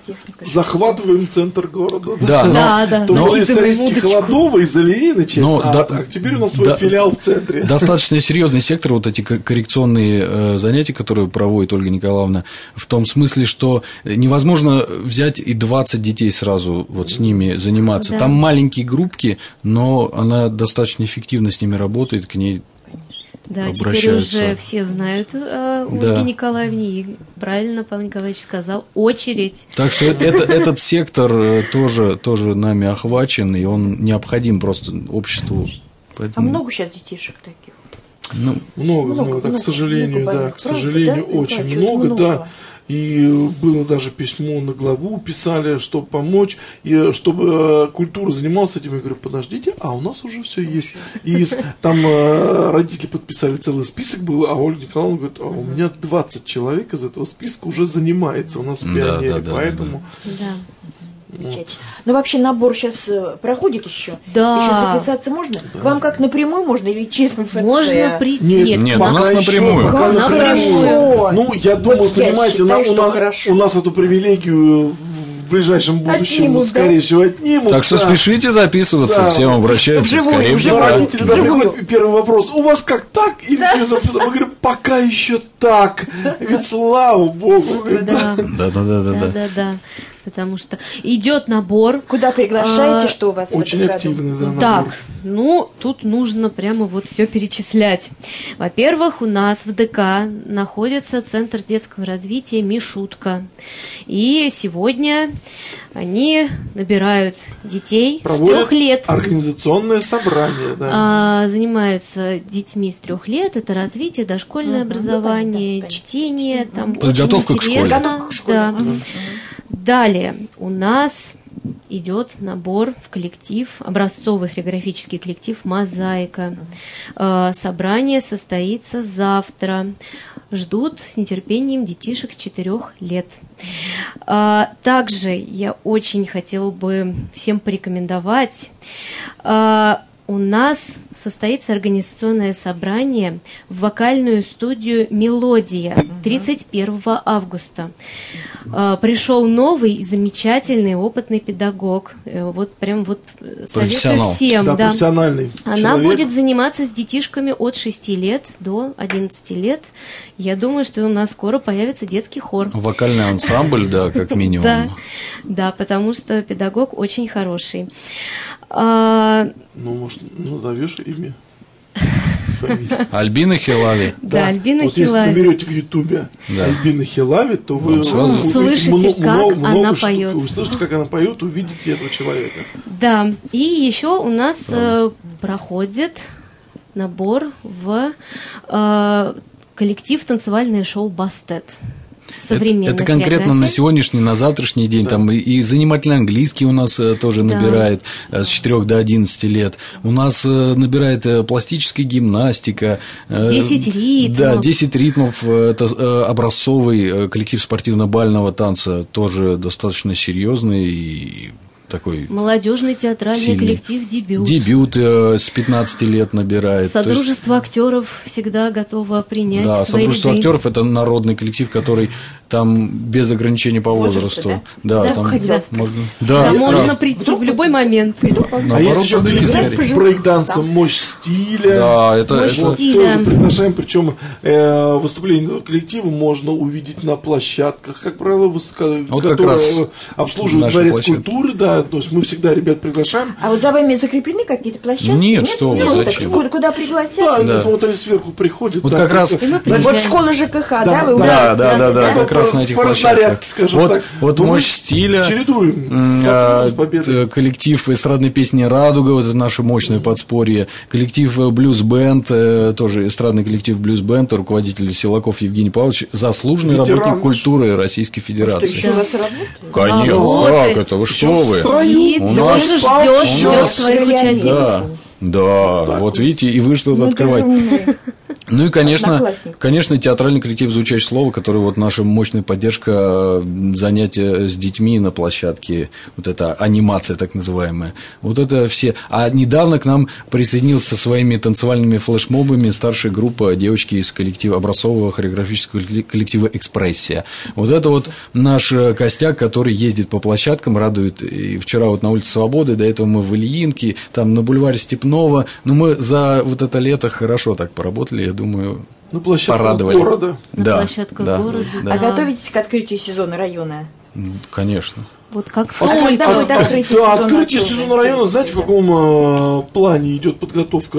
Захватываем центр города. Да, но, Да, да. То но- был исторический Холодово из Ильина, честно. Ну, а, да- так, теперь у нас свой да- филиал в центре. Достаточно серьезный сектор, вот эти кор- коррекционные э, занятия, которые проводит Ольга Николаевна, в том смысле, что невозможно взять и двадцать детей сразу вот с ними заниматься. Да. Там маленькие группки, но она достаточно эффективно с ними работает, к ней Да, теперь обращаются. уже все знают о Ольге Да. Николаевне, и правильно Павел Николаевич сказал, очередь. Так что это, этот сектор э, тоже, тоже нами охвачен, и он необходим просто обществу. А Поэтому, много сейчас детишек таких? ну, Много, Много, много, так, много, к сожалению, много да, больных. к Правда, сожалению, да? очень Да, чё-то много, много. да. И было даже письмо на главу, писали, чтобы помочь, и чтобы культура занималась этим. Я говорю, подождите, а у нас уже все есть. И с- там э, родители подписали целый список был, а Ольга Николаевна говорит, а у меня двадцать человек из этого списка уже занимается у нас в Да, Пионере, да, да, поэтому... Да. Замечательно. Ну, вообще набор сейчас проходит еще? Да. Еще записаться можно? К вам как напрямую можно или через МФЦ? Можно при... Нет, Нет, пока у нас еще, напрямую. пока Как напрямую. хорошо. Ну, я думаю, Вот я понимаете, считаю, на- у, что нас, хорошо. у нас эту привилегию в ближайшем будущем, Отнимут, да? скорее всего, отнимут. так что да. спешите записываться, Да. всем обращаются, Вживую, скорее вживую. Но всего. родители да, Вживую. приходят, первый вопрос, у вас как так? Или через МФЦ? Мы говорим, пока еще так. Говорит, слава Богу. Говорит, Да, Да, да, да, да, да, да. да, да. Потому что идет набор. Куда приглашаете, А, что у вас Очень в этом активный, да, набор. Так, ну, тут нужно прямо вот все перечислять. Во-первых, у нас в ДК находится Центр детского развития «Мишутка». И сегодня они набирают детей с Проводят трех лет. организационное собрание. Да. А, занимаются детьми с трех лет. Это развитие, дошкольное Мгм. образование, Ну, понятно, чтение. Там Подготовка очень к школе. интересно. Подготовка к школе. Да. Мгм. Далее у нас идет набор в коллектив, образцовый хореографический коллектив «Мозаика». Э, Собрание состоится завтра. Ждут с нетерпением детишек с четырех лет. А, Также я очень хотела бы всем порекомендовать. а, У нас состоится организационное собрание в вокальную студию «Мелодия» тридцать первого августа. А, Пришел новый и замечательный опытный педагог. Э, Вот прям вот советую Профессионал. всем. Да, да. профессиональный Она человек. будет заниматься с детишками от шести лет до одиннадцати лет. Я думаю, что у нас скоро появится детский хор. Вокальный ансамбль, да, как минимум. Да, да, потому что педагог очень хороший. А, Ну, может, назовешь имя? Фамилию. Альбина Хилави. Да, Альбина вот если Хилави. наберете в Ютубе Да. Альбина Хилави, то вы Вам сразу увидите Слышите, много- как много- она много что- поет. Вы слышите, как она поет, увидите этого человека. Да, и еще у нас э, проходит набор в э, коллектив «Танцевальное шоу Бастет». Современная это, это конкретно хореография. на сегодняшний, на завтрашний день. Да. Там и, и занимательный английский у нас тоже да. набирает с четырёх до одиннадцати лет. У нас набирает пластическая гимнастика. десять ритмов. Да, десять ритмов. Это образцовый коллектив спортивно-бального танца, тоже достаточно серьезный и такой молодежный театральный сильный. Коллектив «Дебют». Дебют э, с пятнадцати лет набирает. Содружество есть... актеров всегда готово принять да, свои Содружество ряды. актеров — это народный коллектив, который там без ограничений по возрасту. Возраста, да? Да, Да, там да. можно, Да, да, можно да. прийти в любой момент. А есть еще коллектив брейк-данса «Мощь стиля». Да, это, Мощь это... стиля. Тоже приглашаем, причем э, выступление этого коллектива можно увидеть на площадках, как правило, выс... вот которые как раз обслуживают Дворец площадки. Культуры, да, то есть мы всегда ребят приглашаем. А вот за вами закреплены какие-то площадки? Нет, Нет? что вы, Нет, зачем? Так, куда пригласят? Да, Да. нет, вот они сверху приходят. Вот да, как раз- И мы Вот приезжаем. школа ЖКХ, да, Да, вы у да, нас, да, да, да, да? как раз на этих по площадках. разнарядке, скажем Вот, так. вот Но мы «Мощь стиля», чередуем м, с а, «С победой». т- коллектив эстрадной песни «Радуга», вот это наше мощное подспорье, коллектив «Блюз-бенд», э, тоже эстрадный коллектив «Блюз-бенд», руководитель Силаков Евгений Павлович, заслуженный Ветеран работник наш. культуры Российской Что, Федерации. еще у вас работает? Конечно, Работает. как это, вы что Причем в вы? строю. И У да, нас- уже ждет, у ждет нас- своих участников. Да, да, вот видите, и вы что тут Ну, открываете. это же Ну и, конечно, Одноклассник. конечно, театральный коллектив «Звучащее слово», который вот наша мощная поддержка занятия с детьми на площадке, вот эта анимация так называемая, вот это все. А недавно к нам присоединился со своими танцевальными флешмобами старшая группа девочки из коллектива образцового хореографического коллектива «Экспрессия». Вот это вот наш костяк, который ездит по площадкам, радует. И вчера вот на улице Свободы, до этого мы в Ильинке, там на бульваре Степного, но мы за вот это лето хорошо так поработали, я думаю, На площадках порадовали. города. На Да, площадках да, города. да. А готовитесь к открытию сезона района? Конечно. Вот как А когда будет только. открытие Да, сезона открытие тоже? сезона района, знаете, в каком э, плане идет подготовка?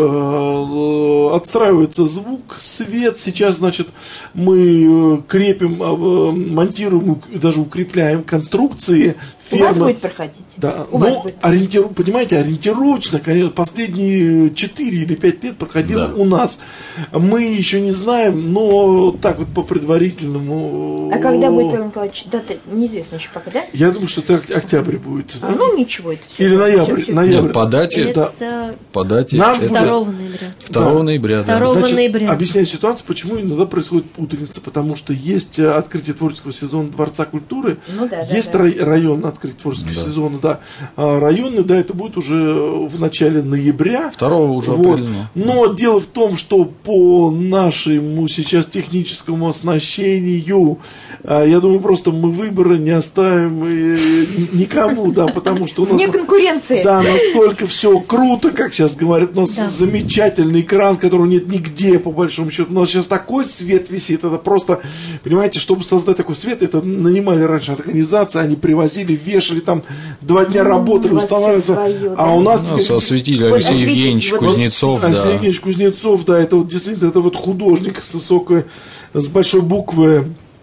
Э, отстраивается звук, свет. Сейчас, значит, мы э, крепим, э, монтируем и даже укрепляем конструкции У вас фермы. будет проходить? Да, У вас ну, будет. ориентиру, понимаете, ориентировочно, конечно, последние четыре или пять лет проходило Да. у нас. Мы еще не знаем, но так вот по предварительному. А когда будет, Павел Николаевич, дата неизвестно еще пока, да? Я думаю, что это ок- октябрь будет. А, да? ну ничего, это все. Или ноябрь. ноябрь. Нет, по дате, Это по дате Наш это будет- второго ноября. второго Да. ноября, да. Второго Значит, ноября. объясняю ситуацию, почему иногда происходит путаница, потому что есть э, открытие творческого сезона Дворца культуры, Ну да, да, есть да. рай- районное открытие творческого Да. сезона, да. А районный, да, это будет уже в начале ноября. Второго уже Вот. определено. Но дело в том, что по нашему сейчас техническому оснащению, а, я думаю, просто мы выбора не оставим э, никому, да, потому что у нас... Вне конкуренции. Да, настолько все круто, как сейчас говорят. У нас Да. замечательный экран, которого нет нигде, по большому счету. У нас сейчас такой свет висит. Это просто, понимаете, чтобы создать такой свет, это нанимали раньше организации, они привозили, вешали, там два дня работали, у вас устанавливали. всё своё, А да. у нас У нас теперь- осветитель Ой, Алексей осветитель, Евгеньевич вот Кузнецов, Алексей да. Евгеньевич Кузнецов, да, это вот действительно, это вот художник с высокой, с большой буквы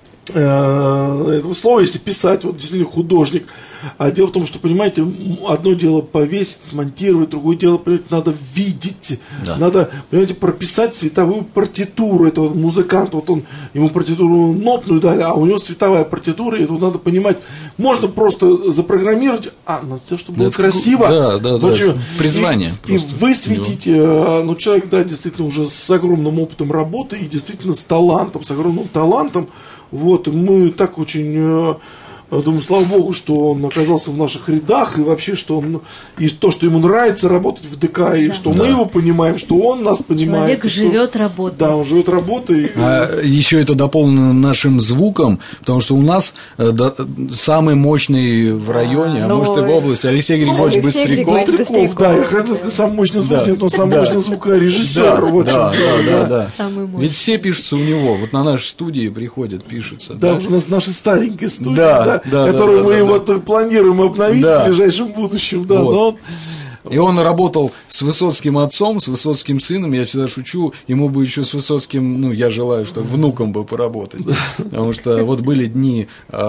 э, этого слова, если писать, вот действительно художник. А дело в том, что, понимаете, м, одно дело повесить, смонтировать, другое дело, понимаете, надо видеть, Да. надо, понимаете, прописать цветовую партитуру. Это вот музыкант, вот он, ему партитуру нотную дали, а у него цветовая партитура, и это вот надо понимать. Можно просто запрограммировать, а, надо все, чтобы было Это как- красиво. да, да, Вот да, чё. призвание И, и просто высветить, э, ну, человек, да, действительно, уже с огромным опытом работы и действительно с талантом, с огромным талантом. Вот, и мы так очень, э, думаю, слава богу, что он оказался в наших рядах, и вообще, что он, и то, что ему нравится работать в ДК, и что мы Да. его понимаем, что он нас понимает. Человек и что- живет, работает. Да, он живет работой. А еще это дополнено нашим звуком, потому что у нас э, да, самый мощный в районе, а ну, может и в области, Алексей Григорьевич Алексей Быстряков. Григорьевич. Быстряков, да, я хотел сказать, самый мощный звук, Да. нет, но самый Да. мощный звукорежиссер. Да, вот да, чем да, дело, да, да. Самый мощный. Ведь все пишутся у него. Вот на нашей студии приходят, пишутся. Да, Да, уже у нас наша старенькая студия, Да, да, да, которую да, мы да, вот планируем обновить Да. в ближайшем будущем. Да, Вот. но И он работал с Высоцким отцом, с Высоцким сыном, я всегда шучу, ему бы еще с Высоцким, ну, я желаю, что внуком бы поработать. Потому что вот были дни,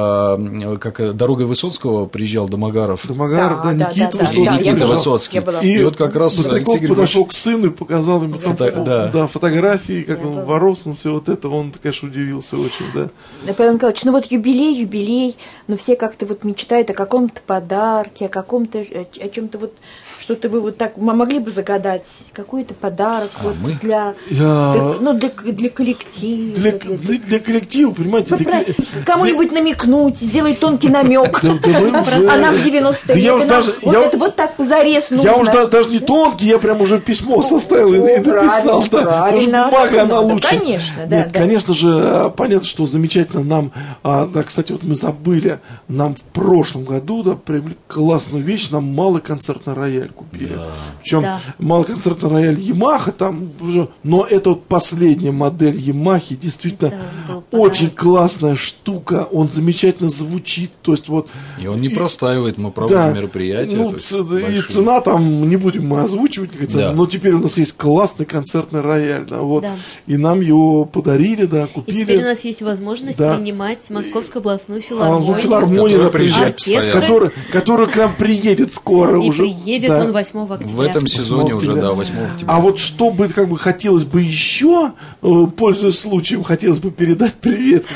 как «Дорогой Высоцкого» приезжал Домогаров. Домогаров, да, да, Никита да, Высоцкий. да, Никита Высоцкий. И, и вот как раз Быстряков Алексей Григорьевич подошел к сыну и показал ему Фото... фото... да. Да, фотографии, как он воровался, все вот это, он, конечно, удивился очень, да. Павел Николаевич, ну вот юбилей, юбилей, но все как-то вот мечтают о каком-то подарке, о каком-то, о чем-то вот, что-то вы вот так могли бы загадать, какой-то подарок А вот мы? для, Я... для, ну, для, для коллектива. Для, для, для коллектива, понимаете, для... Попра... Кому-нибудь намекнуть, сделать тонкий намек. Да, да мы уже... А нам в девяностые Да я лет, уж нам даже- вот я- это вот так позарез нужно. Я уж да- даже не тонкий, я прям уже письмо составил и, и Ну, написал. правильно, Да. правильно. Потому что бумага, она Ну, да, лучше. конечно, да, Нет, да. конечно же, а, понятно, что замечательно нам, а, да, кстати, вот мы забыли, нам в прошлом году, да, приобрели классную вещь, нам малый концертный рояль купили. Причем Да. малый концертный рояль Ямаха, там, уже- но это вот последняя модель Ямахи, действительно, Это был подарок. очень классная штука, он замечательно звучит, то есть вот... И он не простаивает, мы проводим Да. мероприятия. Ну, то есть ц- и большие. цена там, не будем мы озвучивать, как говорится, Да. но теперь у нас есть классный концертный рояль, да, вот, Да. и нам его подарили, да, И купили. теперь у нас есть возможность Да. принимать Московскую областную А, ну, филармонию. филармония, Которая да, приезжает Оркестр. постоянно. который, который к нам приедет скоро И уже. приедет да. он восьмого октября. В этом сезоне уже, октября. да, восьмого октября. А вот что бы, как бы, хотелось бы еще, э, пользуясь случаем, хотелось бы передать привет.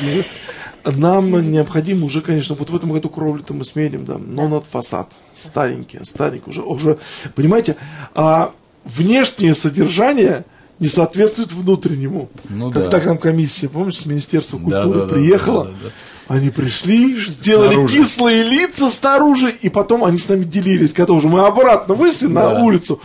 Нам необходимо уже, конечно, вот в этом году кровлю-то мы сменим, да, но над фасад. Старенький, старенький уже, уже, понимаете, а внешнее содержание не соответствует внутреннему. Ну Как да. так нам комиссия, помнишь, с Министерства Да, культуры да, да, приехала, да, да, да. они пришли, сделали Снаружи. кислые лица снаружи, и потом они с нами делились, когда уже мы обратно вышли на Да. улицу.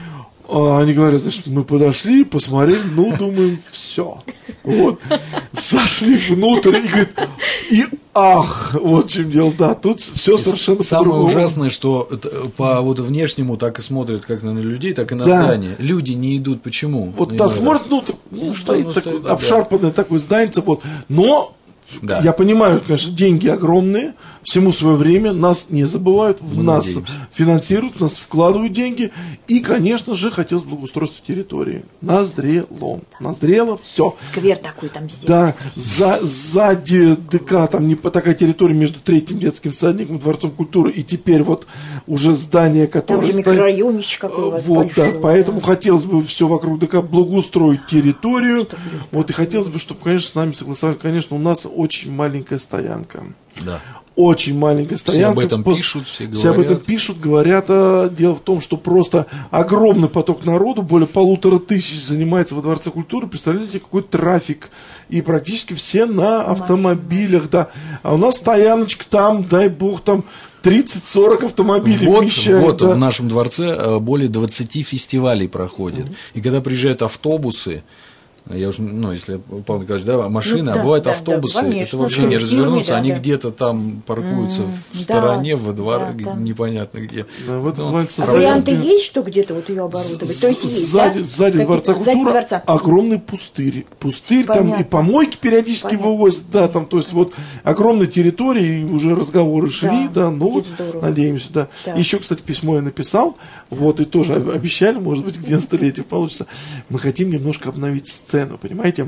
А Они говорят, значит, мы подошли, посмотрели, ну, думаем, все. Вот. Сошли внутрь и говорят, и ах, вот в чем дело, да, тут все совершенно Самое по-другому. ужасное, что это по вот внешнему так и смотрят как на людей, так и на Да. здание. Люди не идут, почему? Вот Ну, да, иной смотрит, раз. ну, так, ну, Ну, стоит ну, такой стоит, да. обшарпанное такое здание, вот, но Да. я понимаю, конечно, деньги огромные, всему свое время, нас не забывают, в Мы нас надеемся. финансируют, в нас вкладывают деньги, и, конечно же, хотелось благоустройства территории. Назрело, назрело, все. Сквер такой там сделать. Да, за, сзади ДК, там не по- такая территория между третьим детским садиком, дворцом культуры, и теперь вот уже здание, Там которое же стоит- микрорайонище какое у вас вот, большое, да, поэтому да. хотелось бы все вокруг ДК благоустроить территорию. Вот, и хотелось бы, чтобы, конечно, с нами согласовали. Конечно, у нас очень маленькая стоянка. Да. Очень маленькая Все стоянка. об этом Пос- пишут, все Все об этом говорят. пишут, говорят. А дело в том, что просто огромный поток народу, более полутора тысяч занимается во Дворце культуры. Представляете, какой трафик. И практически все на автомобилях, да. А у нас стояночка там, дай бог, там тридцать-сорок автомобилей Вот, вмещает, вот да. в нашем дворце э, более двадцати фестивалей проходит. И когда приезжают автобусы, я уж, ну, если Павел Николаевич, да, машины, Ну, а да, бывают да, да, автобусы, конечно, это вообще да. не развернуться, Да, они да. где-то там паркуются М, в да, стороне, во двор, да, г- да. непонятно где. Да, в этом Ну, плане А состояние- варианты есть, что где-то вот ее оборудовать? То есть есть, сзади, да? сзади Какие-то- Дворца сзади культуры дворца. огромный пустырь. Пустырь там Понятно. и помойки периодически Понятно. вывозят, да, там, то есть вот огромная территория, и уже разговоры шли, да, Да, ну вот, будет здорово. надеемся, да. Да. Еще, кстати, письмо я написал, вот, и тоже об- обещали, может быть, к девяностолетию получится. Мы хотим немножко обновить сцену, понимаете?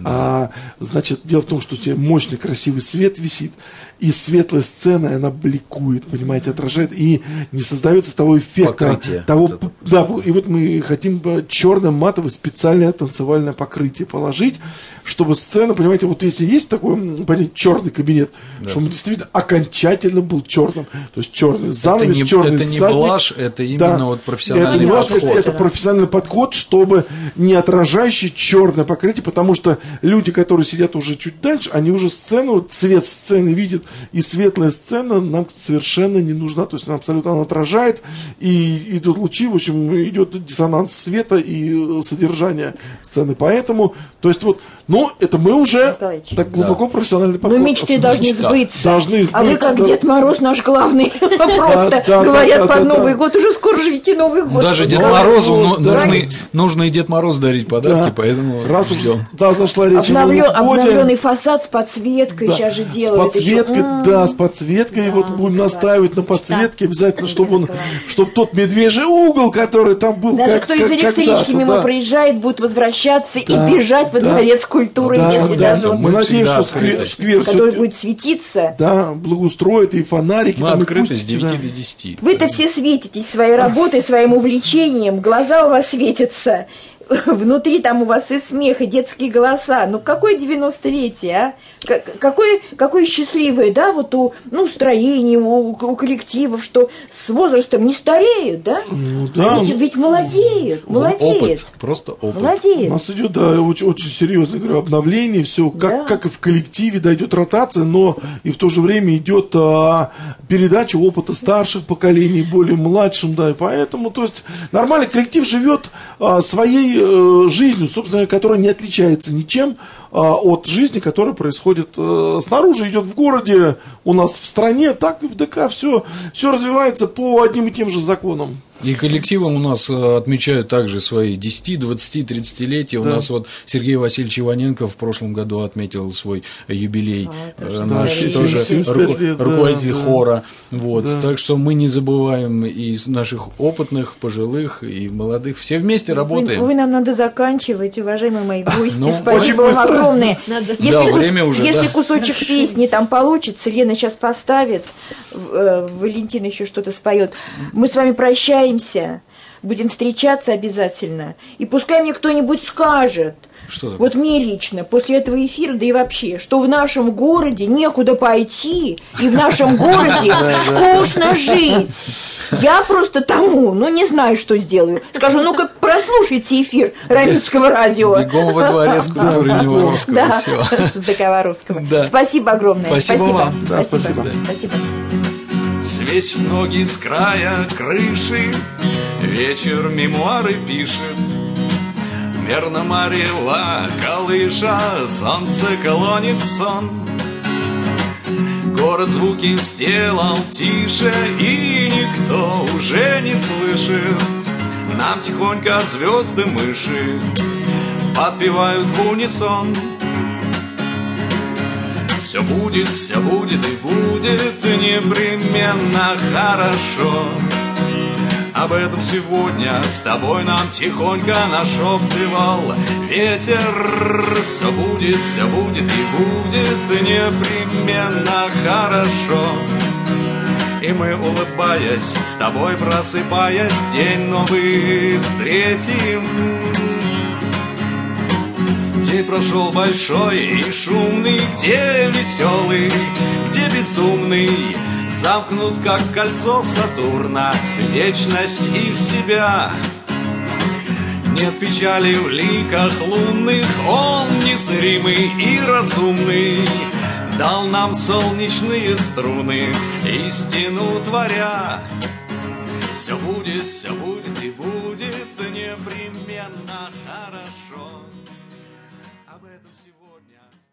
А, значит, дело в том, что тебе мощный, красивый свет висит, и светлая сцена, она бликует, понимаете, отражает, и не создается того эффекта, Покрытие. того, Вот это. да, и вот мы хотим черное матовое специальное танцевальное покрытие положить, чтобы сцена, понимаете, вот если есть такой, м, понятие, черный кабинет, чтобы он действительно окончательно был черным, то есть черный занавес, это не, черный это не задник. блажь, это именно Да. вот профессиональный это не блажь, подход. это, это профессиональный подход, чтобы не отражающий черное покрытие, потому что люди, которые сидят уже чуть дальше, они уже сцену, цвет сцены видят, и светлая сцена нам совершенно не нужна, то есть она абсолютно она отражает, и идут лучи, в общем, идет диссонанс света и э, содержания сцены, поэтому, то есть вот, ну, это мы уже Николаевич. так глубоко профессиональный подход. Но мечты должны Мечта. сбыться. Должны А вы, сбыться, как да. Дед Мороз, наш главный, просто да, говорят да, под да, Новый да. год. Уже скоро же ведь и Новый год. Даже Вот Дед давай. Морозу вот, ну, да. нужны, нужно и Дед Мороз дарить подарки, Да. поэтому но Раз уж ждем. да, зашла речь Обновлен- о Новом годе. обновленный фасад с подсветкой Да, сейчас же с делают. подсветкой, еще. да, с подсветкой. Да, вот будем да, настаивать да. на подсветке Мечта. обязательно, чтобы он, Николаевна. чтобы тот медвежий угол, который там был, Даже как, кто из как- электрички когда-то, мимо да. проезжает, будет возвращаться Да, и бежать во да. дворец культуры, Да, если да, даже да. он, Мы Мы надеемся, всегда что сквер, открыты. сквер который всё-таки, будет светиться. да, благоустроит и фонарики. Мы там, и открыты с кустики, девяти да. до десяти. Вы-то все светитесь своей работой, своим увлечением, глаза у вас светятся. Внутри там у вас и смех, и детские голоса. Ну, какое девяностолетие, а? Как- Какое, какое счастливое, да, вот у ну, строений, у, у коллективов, что с возрастом не стареют, да? Ну, да. Ведь, ведь молодеют, молодеют. Опыт, просто опыт. У Молодеют. нас идет, да, очень, очень серьезное, говорю, обновление, все, как, Да. как и в коллективе, да, идет ротация, но и в то же время идет а, передача опыта старших поколений более младшим, да, и поэтому, то есть, нормальный коллектив живет а, своей э, жизнью, собственно, которая не отличается ничем а, от жизни, которая происходит э, снаружи, идет в городе, у нас в стране, так и в ДК, все, все развивается по одним и тем же законам. И коллективом у нас э, отмечают также свои десять, двадцать, тридцатилетия. У Да. нас вот Сергей Васильевич Иваненко в прошлом году отметил свой юбилей. А, это Э, же Наш здорово. тоже семьдесят пять руко- лет, да, руководитель да. хора. Вот. Да. Так что мы не забываем и наших опытных, пожилых и молодых. Все вместе работаем. Вы, вы нам надо заканчивать, уважаемые мои гости. Ну, Спасибо очень вам быстро. огромное. Надо. Если, Да, кус- время уже, если да. кусочек песни там получится, Лена сейчас поставит, э, Валентина еще что-то споет. Мы с вами прощаемся. Будем встречаться обязательно. И пускай мне кто-нибудь скажет, Что такое? вот мне лично, после этого эфира, да и вообще, что в нашем городе некуда пойти, и в нашем городе скучно жить. Я просто тому, ну не знаю, что сделаю. Скажу, ну-ка прослушайте эфир Раменского радио. Бегом во дворец культуры Неворовского. Да, Все. с Доковаровского. Да. Спасибо огромное. Спасибо вам. Да, Спасибо. спасибо. Спасибо. Свесь ноги с края крыши, вечер мемуары пишет. Мерно морева колыша, солнце клонит сон. Город звуки сделал тише, и никто уже не слышит. Нам тихонько звезды мыши подпевают в унисон. Все будет, все будет и будет непременно хорошо. Об этом сегодня с тобой нам тихонько нашептывал ветер. Все будет, все будет и будет непременно хорошо. И мы, улыбаясь, с тобой просыпаясь, день новый встретим. День прошел большой и шумный, где веселый, где безумный, замкнут, как кольцо Сатурна, вечность и в себя. Нет печали в ликах лунных, он незримый и разумный, дал нам солнечные струны, истину творя. Все будет, все будет и будет непременно хорошо. Об этом сегодня